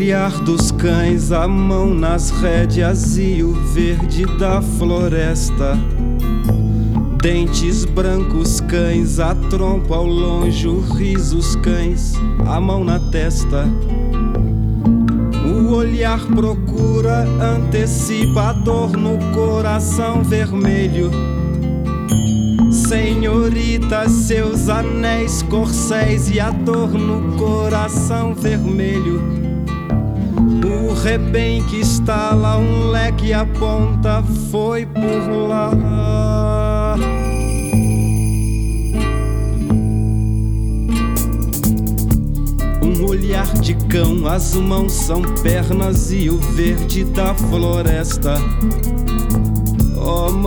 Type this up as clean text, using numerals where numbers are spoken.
olhar dos cães, a mão nas rédeas e o verde da floresta. Dentes brancos, cães, a trompa ao longe, o riso, os cães, a mão na testa. O olhar procura, antecipa a dor no coração vermelho. Senhorita, seus anéis, corcéis e a dor no coração vermelho. O rebenque estala, um leque aponta, foi por lá. Um olhar de cão, as mãos são pernas e o verde da floresta. Oh,